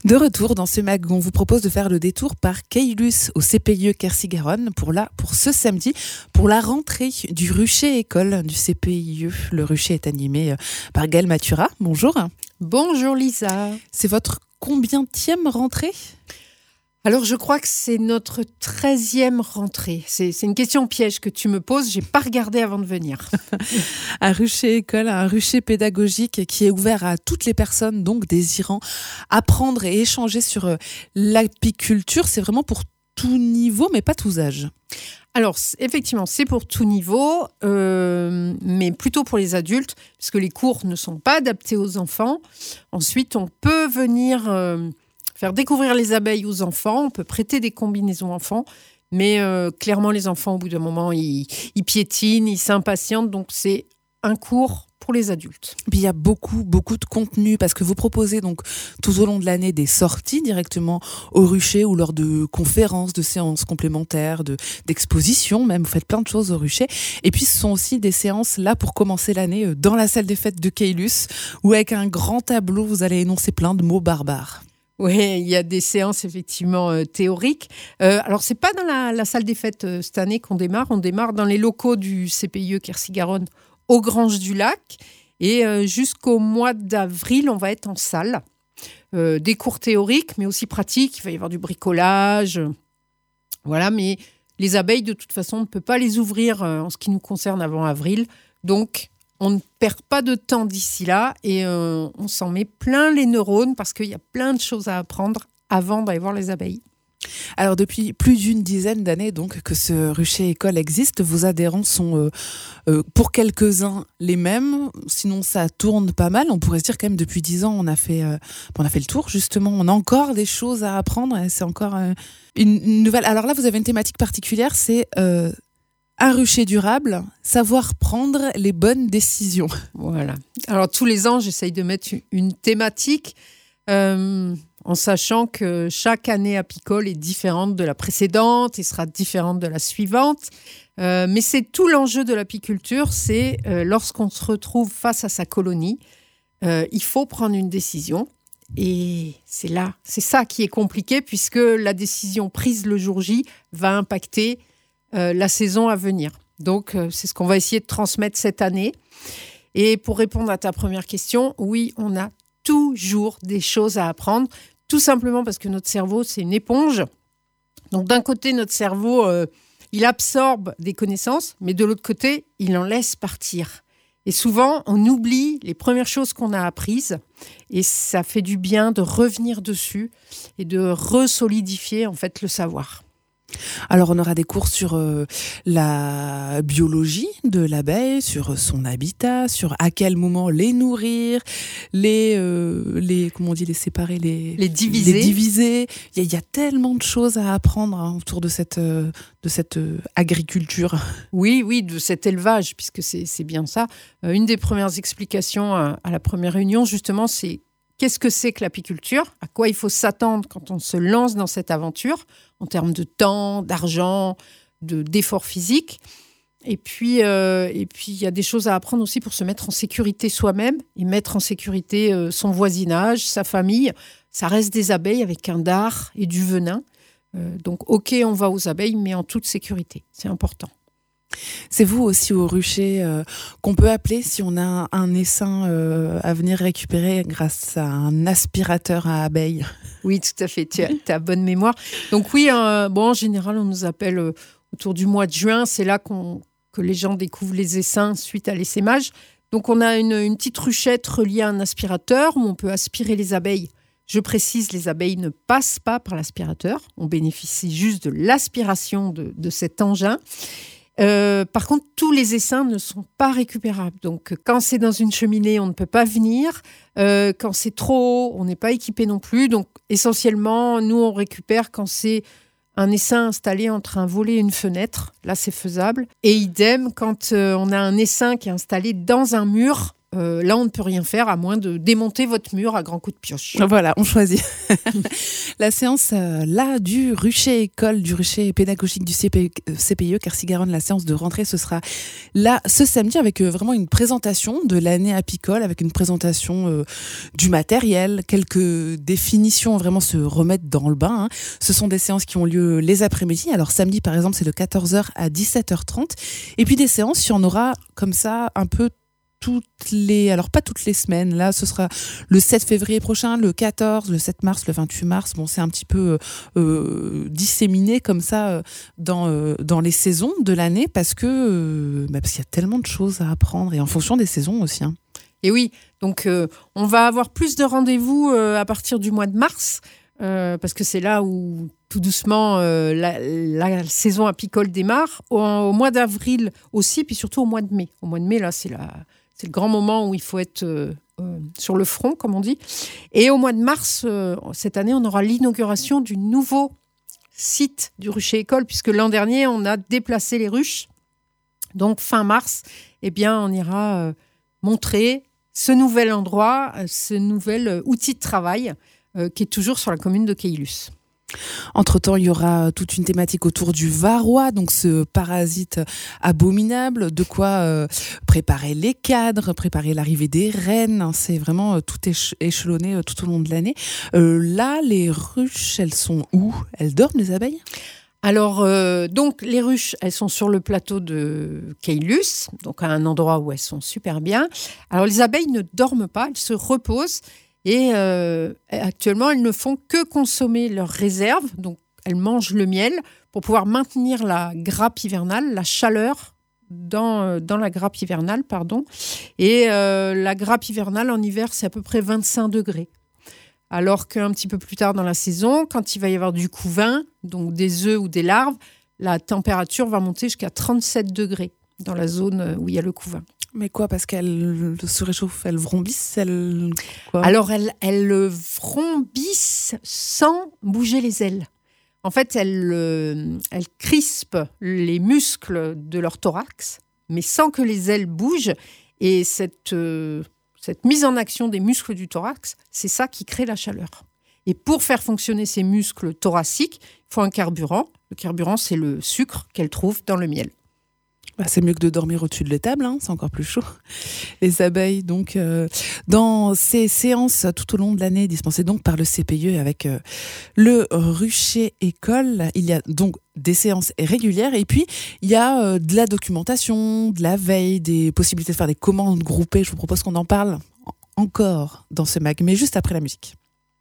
De retour dans ce mag, on vous propose de faire le détour par Caylus au CPIE Quercy-Garonne pour ce samedi, pour la rentrée du rucher école du CPIE. Le rucher est animé par Gaëlle Mathura. Bonjour. Bonjour Lisa. C'est votre combienième rentrée ? Alors je crois que c'est notre 13e rentrée. C'est une question piège que tu me poses, j'ai pas regardé avant de venir. Un rucher école, un rucher pédagogique qui est ouvert à toutes les personnes donc désirant apprendre et échanger sur l'apiculture. C'est vraiment pour tout niveau mais pas tous âges. Alors effectivement c'est pour tout niveau, mais plutôt pour les adultes puisque les cours ne sont pas adaptés aux enfants. Ensuite on peut venir... faire découvrir les abeilles aux enfants, on peut prêter des combinaisons enfants, mais clairement les enfants au bout d'un moment ils piétinent, ils s'impatientent, donc c'est un cours pour les adultes. Puis il y a beaucoup de contenu parce que vous proposez donc tout au long de l'année des sorties directement au rucher ou lors de conférences, de séances complémentaires, d'expositions même, vous faites plein de choses au rucher. Et puis ce sont aussi des séances là pour commencer l'année dans la salle des fêtes de Caylus où avec un grand tableau vous allez énoncer plein de mots barbares. Oui, il y a des séances effectivement théoriques. Alors, c'est pas dans la salle des fêtes cette année qu'on démarre. On démarre dans les locaux du CPIE Quercy-Garonne aux Granges du Lac. Et jusqu'au mois d'avril, on va être en salle. Des cours théoriques, mais aussi pratiques. Il va y avoir du bricolage. Voilà, mais les abeilles, de toute façon, on ne peut pas les ouvrir en ce qui nous concerne avant avril. Donc, on ne perd pas de temps d'ici là et on s'en met plein les neurones parce qu'il y a plein de choses à apprendre avant d'aller voir les abeilles. Alors depuis plus d'une dizaine d'années donc que ce rucher école existe, vos adhérents sont pour quelques-uns les mêmes, sinon ça tourne pas mal. On pourrait se dire quand même depuis 10 ans on a fait le tour justement, on a encore des choses à apprendre, c'est encore une nouvelle. Alors là vous avez une thématique particulière, c'est un rucher durable, savoir prendre les bonnes décisions. Voilà. Alors, tous les ans, j'essaye de mettre une thématique en sachant que chaque année apicole est différente de la précédente et sera différente de la suivante. Mais c'est tout l'enjeu de l'apiculture, c'est lorsqu'on se retrouve face à sa colonie, il faut prendre une décision. Et c'est ça qui est compliqué puisque la décision prise le jour J va impacter la saison à venir. Donc, c'est ce qu'on va essayer de transmettre cette année. Et pour répondre à ta première question, oui, on a toujours des choses à apprendre, tout simplement parce que notre cerveau, c'est une éponge. Donc, d'un côté, notre cerveau, il absorbe des connaissances, mais de l'autre côté, il en laisse partir. Et souvent, on oublie les premières choses qu'on a apprises et ça fait du bien de revenir dessus et de resolidifier, en fait, le savoir. Alors on aura des cours sur la biologie de l'abeille, sur son habitat, sur à quel moment les nourrir, les séparer, les diviser. Il y a tellement de choses à apprendre autour de cette agriculture. Oui, de cet élevage, puisque c'est bien ça. Une des premières explications à la première réunion, justement, c'est qu'est-ce que c'est que l'apiculture ? À quoi il faut s'attendre quand on se lance dans cette aventure en termes de temps, d'argent, d'efforts physiques. Et puis, il y a des choses à apprendre aussi pour se mettre en sécurité soi-même et mettre en sécurité son voisinage, sa famille. Ça reste des abeilles avec un dard et du venin. Donc, OK, on va aux abeilles, mais en toute sécurité. C'est important. C'est vous aussi au rucher qu'on peut appeler si on a un essaim à venir récupérer grâce à un aspirateur à abeilles. Oui, tout à fait, tu as bonne mémoire. Donc oui, en général, on nous appelle autour du mois de juin. C'est là que les gens découvrent les essaims suite à l'essaimage. Donc on a une petite ruchette reliée à un aspirateur où on peut aspirer les abeilles. Je précise, les abeilles ne passent pas par l'aspirateur. On bénéficie juste de l'aspiration de cet engin. Par contre, tous les essaims ne sont pas récupérables. Donc, quand c'est dans une cheminée, on ne peut pas venir. Quand c'est trop haut, on n'est pas équipé non plus. Donc, essentiellement, nous, on récupère quand c'est un essaim installé entre un volet et une fenêtre. Là, c'est faisable. Et idem, quand on a un essaim qui est installé dans un mur, là, on ne peut rien faire à moins de démonter votre mur à grands coups de pioche. Voilà, on choisit. La séance du rucher école, du rucher pédagogique du CPIE Quercy-Garonne, la séance de rentrée, ce sera là ce samedi avec vraiment une présentation de l'année apicole, avec une présentation du matériel, quelques définitions, vraiment se remettre dans le bain. Ce sont des séances qui ont lieu les après-midi. Alors samedi, par exemple, c'est de 14h à 17h30. Et puis des séances, il y en aura comme ça un peu alors pas toutes les semaines, là ce sera le 7 février prochain, le 14, le 7 mars, le 28 mars, bon c'est un petit peu disséminé comme ça dans les saisons de l'année parce qu'il y a tellement de choses à apprendre et en fonction des saisons aussi. Et oui, donc on va avoir plus de rendez-vous à partir du mois de mars parce que c'est là où tout doucement la saison apicole démarre, au mois d'avril aussi, puis surtout au mois de mai. Au mois de mai, là c'est le grand moment où il faut être sur le front, comme on dit. Et au mois de mars, cette année, on aura l'inauguration du nouveau site du rucher école, puisque l'an dernier, on a déplacé les ruches. Donc, fin mars, on ira montrer ce nouvel endroit, ce nouvel outil de travail qui est toujours sur la commune de Caylus. Entre-temps, il y aura toute une thématique autour du varroa, donc ce parasite abominable, de quoi préparer les cadres, préparer l'arrivée des rennes. C'est vraiment tout échelonné tout au long de l'année. Là, les ruches, elles sont où ? Elles dorment, les abeilles ? Alors, donc, les ruches, elles sont sur le plateau de Caylus, donc à un endroit où elles sont super bien. Alors, les abeilles ne dorment pas, elles se reposent. Et actuellement, elles ne font que consommer leurs réserves. Donc, elles mangent le miel pour pouvoir maintenir la grappe hivernale, la chaleur dans la grappe hivernale. Et la grappe hivernale, en hiver, c'est à peu près 25 degrés. Alors qu'un petit peu plus tard dans la saison, quand il va y avoir du couvain, donc des œufs ou des larves, la température va monter jusqu'à 37 degrés dans la zone où il y a le couvain. Mais quoi, parce qu'elles se réchauffent, elles vrombissent, quoi ? Alors, elles vrombissent sans bouger les ailes. En fait, elles crispent les muscles de leur thorax, mais sans que les ailes bougent. Et cette mise en action des muscles du thorax, c'est ça qui crée la chaleur. Et pour faire fonctionner ces muscles thoraciques, il faut un carburant. Le carburant, c'est le sucre qu'elles trouvent dans le miel. C'est mieux que de dormir au-dessus de l'étable, c'est encore plus chaud. Les abeilles, donc, dans ces séances tout au long de l'année, dispensées donc par le CPIE avec le rucher école, il y a donc des séances régulières et puis il y a de la documentation, de la veille, des possibilités de faire des commandes groupées. Je vous propose qu'on en parle encore dans ce mag, mais juste après la musique.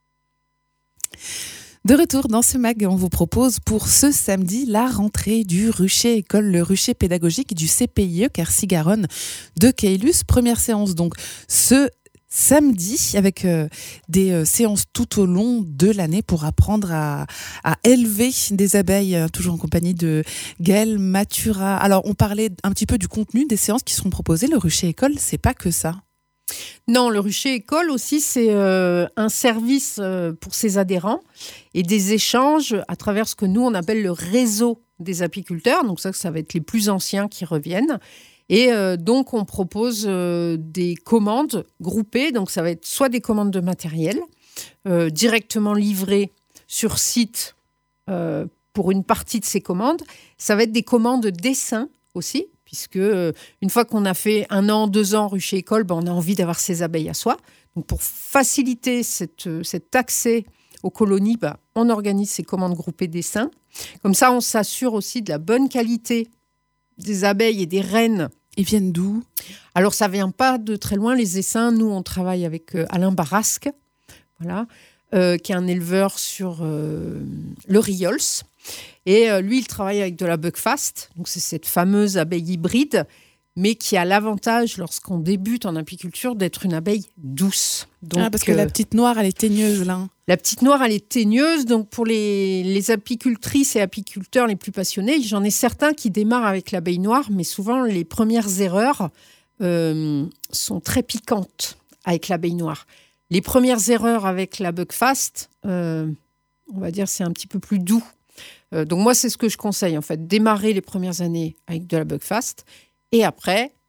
De retour dans ce mag, on vous propose pour ce samedi la rentrée du rucher école, le rucher pédagogique du CPIE Quercy-Garonne de Caylus. Première séance donc ce samedi avec des séances tout au long de l'année pour apprendre à élever des abeilles, toujours en compagnie de Gaëlle Matura. Alors on parlait un petit peu du contenu des séances qui seront proposées. Le rucher école, c'est pas que ça. Non, le rucher école aussi, c'est un service pour ses adhérents et des échanges à travers ce que nous, on appelle le réseau des apiculteurs. Donc ça va être les plus anciens qui reviennent. Et donc, on propose des commandes groupées. Donc, ça va être soit des commandes de matériel directement livrées sur site pour une partie de ces commandes. Ça va être des commandes dessin aussi, puisque une fois qu'on a fait 1 an, 2 ans rucher école, on a envie d'avoir ses abeilles à soi. Donc, pour faciliter cet accès aux colonies, on organise ces commandes groupées dessin. Comme ça, on s'assure aussi de la bonne qualité des abeilles et des reines. Ils viennent d'où ? Alors, ça ne vient pas de très loin, les essaims. Nous, on travaille avec Alain Barasque, voilà, qui est un éleveur sur le Riols. Et lui, il travaille avec de la Buckfast. Donc, c'est cette fameuse abeille hybride, mais qui a l'avantage, lorsqu'on débute en apiculture, d'être une abeille douce. Donc, parce que la petite noire, elle est teigneuse, là. La petite noire, elle est teigneuse. Donc, pour les apicultrices et apiculteurs les plus passionnés, j'en ai certains qui démarrent avec l'abeille noire, mais souvent, les premières erreurs sont très piquantes avec l'abeille noire. Les premières erreurs avec la Buckfast, on va dire, c'est un petit peu plus doux. Donc, moi, c'est ce que je conseille, en fait. Démarrer les premières années avec de la Buckfast et après,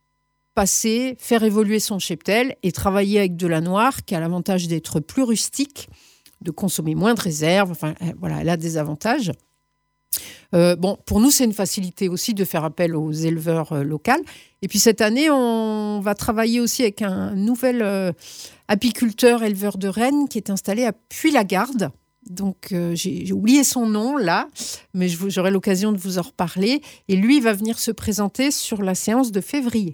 faire évoluer son cheptel et travailler avec de la noire qui a l'avantage d'être plus rustique, de consommer moins de réserves. Enfin, voilà, elle a des avantages. Pour nous, c'est une facilité aussi de faire appel aux éleveurs locaux. Et puis cette année, on va travailler aussi avec un nouvel apiculteur éleveur de rennes qui est installé à Puy-la-Garde. Donc, j'ai oublié son nom là, mais j'aurai l'occasion de vous en reparler. Et lui, il va venir se présenter sur la séance de février.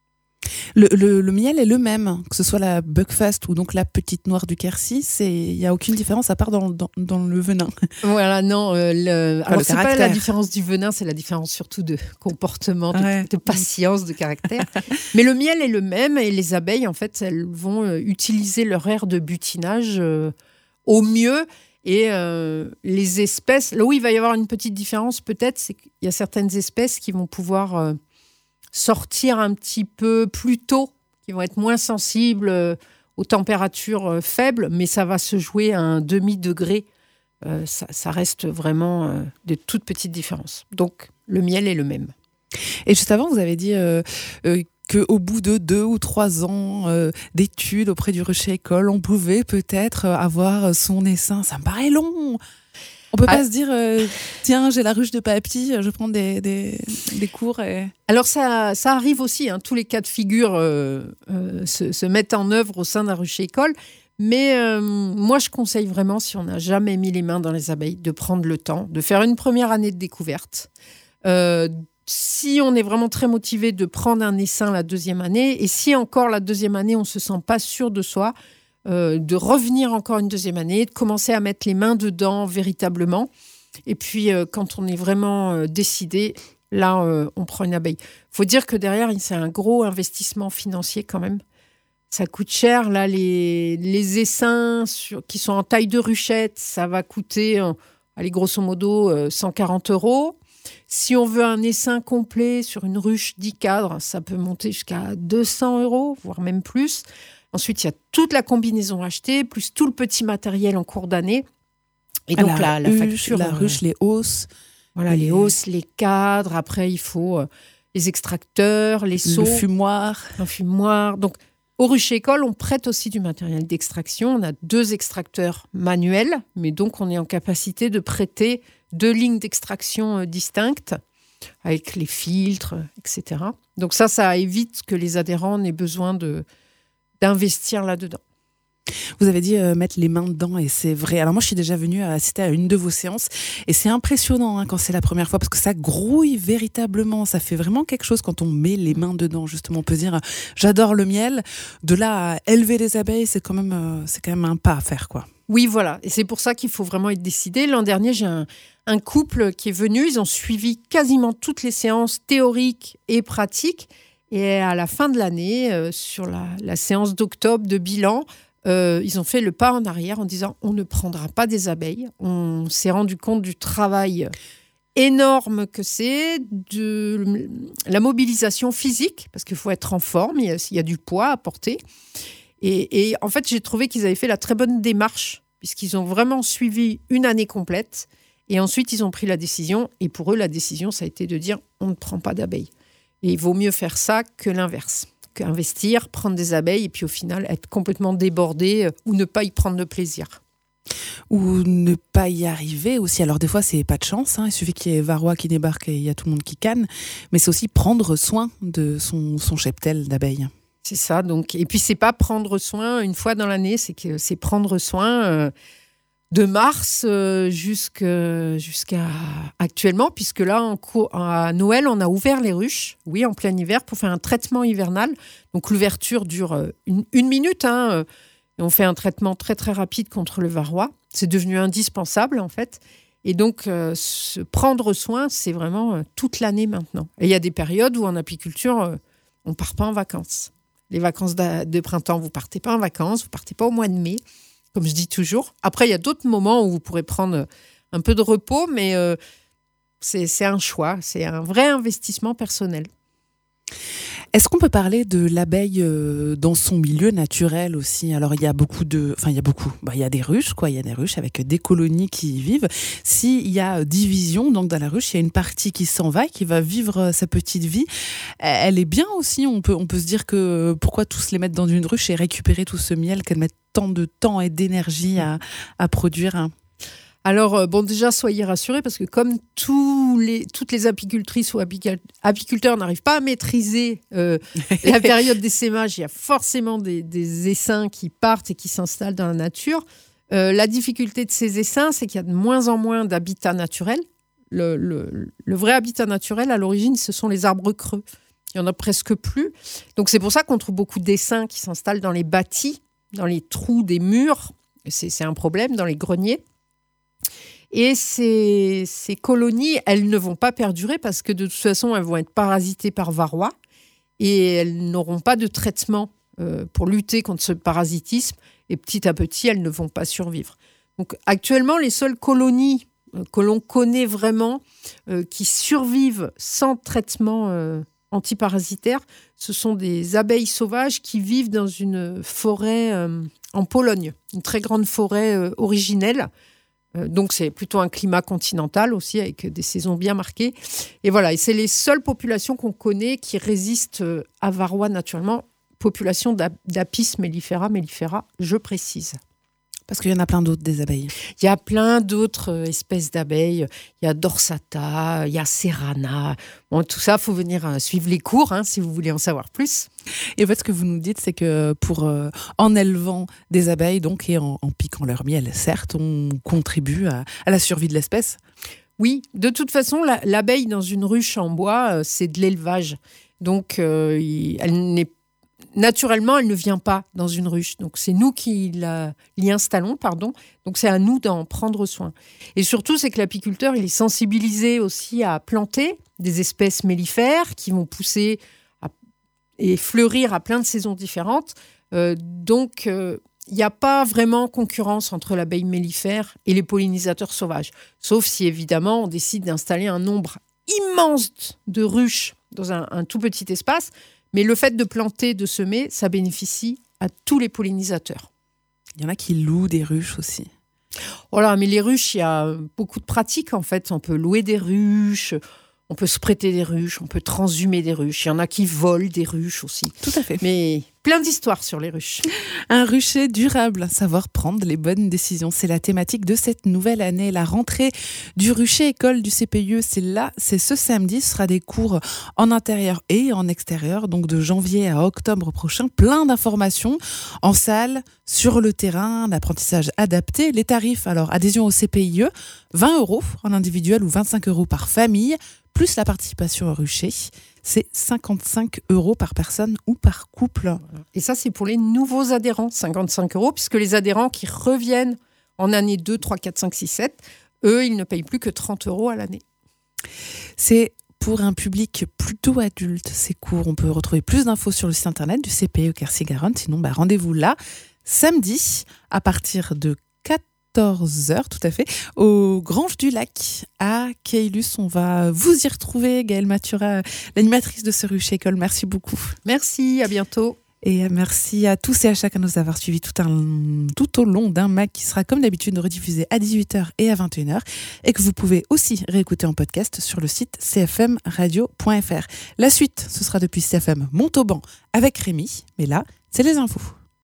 Le miel est le même, que ce soit la Buckfast ou donc la petite noire du Quercy, il n'y a aucune différence à part dans le venin. Voilà, non. Alors, c'est pas la différence du venin, c'est la différence surtout de comportement, de patience, de caractère. Mais le miel est le même et les abeilles, en fait, elles vont utiliser leur aire de butinage au mieux. Et les espèces, là où il va y avoir une petite différence peut-être, c'est qu'il y a certaines espèces qui vont pouvoir sortir un petit peu plus tôt, qui vont être moins sensibles aux températures faibles, mais ça va se jouer à un demi-degré. Ça reste vraiment de toutes petites différences. Donc, le miel est le même. Et juste avant, vous avez dit qu'au bout de 2 ou 3 ans d'études auprès du Rucher École, on pouvait peut-être avoir son essaim. Ça me paraît long. On peut pas se dire, tiens, j'ai la ruche de papy, je prends des cours. Alors, ça arrive aussi. Tous les cas de figure se mettent en œuvre au sein d'un Rucher École. Mais moi, je conseille vraiment, si on n'a jamais mis les mains dans les abeilles, de prendre le temps, de faire une première année de découverte. Si on est vraiment très motivé, de prendre un essaim la 2e année. Et si encore la 2e année, on ne se sent pas sûr de soi, de revenir encore une 2e année, de commencer à mettre les mains dedans véritablement. Et puis, quand on est vraiment décidé, là, on prend une abeille. Il faut dire que derrière, c'est un gros investissement financier quand même. Ça coûte cher. Là, les essaims qui sont en taille de ruchette, ça va coûter, allez, grosso modo, 140 €. Si on veut un essaim complet sur une ruche 10 cadres, ça peut monter jusqu'à 200 €, voire même plus. Ensuite, il y a toute la combinaison achetée, plus tout le petit matériel en cours d'année. Et donc, la facture... La ruche, les hausses. Voilà, les hausses, les cadres. Après, il faut les extracteurs, les seaux. Le fumoir. Un fumoir. Donc, au Rucher École, on prête aussi du matériel d'extraction. On a 2 extracteurs manuels, mais donc on est en capacité de prêter 2 lignes d'extraction distinctes avec les filtres, etc. Donc ça évite que les adhérents n'aient besoin d'investir là-dedans. Vous avez dit mettre les mains dedans et c'est vrai. Alors moi, je suis déjà venue assister à une de vos séances et c'est impressionnant quand c'est la première fois parce que ça grouille véritablement. Ça fait vraiment quelque chose quand on met les mains dedans. Justement, on peut dire j'adore le miel. De là à élever les abeilles, c'est quand même un pas à faire, quoi. Oui, voilà. Et c'est pour ça qu'il faut vraiment être décidé. L'an dernier, j'ai un couple qui est venu. Ils ont suivi quasiment toutes les séances théoriques et pratiques. Et à la fin de l'année, sur la séance d'octobre de bilan, ils ont fait le pas en arrière en disant on ne prendra pas des abeilles. On s'est rendu compte du travail énorme que c'est, de la mobilisation physique, parce qu'il faut être en forme, il y a du poids à porter. Et en fait, j'ai trouvé qu'ils avaient fait la très bonne démarche, puisqu'ils ont vraiment suivi une année complète. Et ensuite, ils ont pris la décision. Et pour eux, la décision, ça a été de dire on ne prend pas d'abeilles. Et il vaut mieux faire ça que l'inverse. Investir, prendre des abeilles et puis au final être complètement débordé ou ne pas y prendre de plaisir. Ou ne pas y arriver aussi. Alors des fois c'est pas de chance, il suffit qu'il y ait varroa qui débarque et il y a tout le monde qui canne, mais c'est aussi prendre soin de son cheptel d'abeilles. C'est ça, donc. Et puis c'est pas prendre soin une fois dans l'année, c'est prendre soin de mars jusqu'à actuellement, puisque là, à Noël, on a ouvert les ruches, oui, en plein hiver, pour faire un traitement hivernal. Donc, l'ouverture dure une minute. Et on fait un traitement très, très rapide contre le varroa. C'est devenu indispensable, en fait. Et donc, se prendre soin, c'est vraiment toute l'année maintenant. Et il y a des périodes où, en apiculture, on ne part pas en vacances. Les vacances de printemps, vous ne partez pas en vacances, vous ne partez pas au mois de mai, comme je dis toujours. Après, il y a d'autres moments où vous pourrez prendre un peu de repos, mais c'est un choix, c'est un vrai investissement personnel. Est-ce qu'on peut parler de l'abeille dans son milieu naturel aussi? Alors il y a il y a des ruches, quoi. Il y a des ruches avec des colonies qui y vivent. S'il y a division, donc dans la ruche, il y a une partie qui s'en va, qui va vivre sa petite vie. Elle est bien aussi. On peut se dire que pourquoi tous les mettre dans une ruche et récupérer tout ce miel qu'elles mettent tant de temps et d'énergie à produire, hein. Alors, déjà, soyez rassurés, parce que comme toutes les apicultrices ou apiculteurs n'arrivent pas à maîtriser la période d'essaimage, il y a forcément des essaims qui partent et qui s'installent dans la nature. La difficulté de ces essaims, c'est qu'il y a de moins en moins d'habitats naturels. Le vrai habitat naturel, à l'origine, ce sont les arbres creux. Il n'y en a presque plus. Donc, c'est pour ça qu'on trouve beaucoup d'essaims qui s'installent dans les bâtis, dans les trous des murs. C'est un problème, dans les greniers. Et ces colonies, elles ne vont pas perdurer parce que de toute façon, elles vont être parasitées par varroa et elles n'auront pas de traitement pour lutter contre ce parasitisme. Et petit à petit, elles ne vont pas survivre. Donc actuellement, les seules colonies que l'on connaît vraiment qui survivent sans traitement antiparasitaire, ce sont des abeilles sauvages qui vivent dans une forêt en Pologne, une très grande forêt originelle. Donc, c'est plutôt un climat continental aussi, avec des saisons bien marquées. Et voilà, et c'est les seules populations qu'on connaît qui résistent à varroa naturellement. Population d'Apis mellifera, je précise. Parce qu'il y en a plein d'autres, des abeilles. Il y a plein d'autres espèces d'abeilles. Il y a Dorsata, il y a Serrana. Bon, tout ça, il faut venir suivre les cours si vous voulez en savoir plus. Et en fait, ce que vous nous dites, c'est que en élevant des abeilles donc, et en piquant leur miel, certes, on contribue à la survie de l'espèce. Oui, de toute façon, l'abeille dans une ruche en bois, c'est de l'élevage. Donc, naturellement, elle ne vient pas dans une ruche. Donc, c'est nous qui l'y installons, Donc, c'est à nous d'en prendre soin. Et surtout, c'est que l'apiculteur, il est sensibilisé aussi à planter des espèces mellifères qui vont pousser et fleurir à plein de saisons différentes. Donc, il n'y a pas vraiment concurrence entre l'abeille mellifère et les pollinisateurs sauvages. Sauf si, évidemment, on décide d'installer un nombre immense de ruches dans un tout petit espace. Mais le fait de planter, de semer, ça bénéficie à tous les pollinisateurs. Il y en a qui louent des ruches aussi. Voilà, mais les ruches, il y a beaucoup de pratiques en fait. On peut louer des ruches, on peut se prêter des ruches, on peut transhumer des ruches. Il y en a qui volent des ruches aussi. Tout à fait. Mais plein d'histoires sur les ruches. Un rucher durable, savoir prendre les bonnes décisions. C'est la thématique de cette nouvelle année. La rentrée du rucher école du CPIE, c'est ce samedi. Ce sera des cours en intérieur et en extérieur, donc de janvier à octobre prochain. Plein d'informations en salle, sur le terrain, l'apprentissage adapté. Les tarifs, alors adhésion au CPIE, 20 € en individuel ou 25 € par famille, plus la participation au rucher. C'est 55 € par personne ou par couple. Et ça, c'est pour les nouveaux adhérents, 55 €, puisque les adhérents qui reviennent en année 2, 3, 4, 5, 6, 7, eux, ils ne payent plus que 30 € à l'année. C'est pour un public plutôt adulte, ces cours. On peut retrouver plus d'infos sur le site internet du CPE Quercy-Garonne. Sinon, rendez-vous là, samedi, à partir de 14h, tout à fait, aux Granges du Lac, à Caylus. On va vous y retrouver, Gaëlle Mathura, l'animatrice de ce rucher école. Merci beaucoup. Merci, à bientôt. Et merci à tous et à chacun de nous avoir suivis tout au long d'un MAG qui sera comme d'habitude rediffusé à 18h et à 21h et que vous pouvez aussi réécouter en podcast sur le site cfmradio.fr. La suite, ce sera depuis CFM Montauban avec Rémi, mais là, c'est les infos.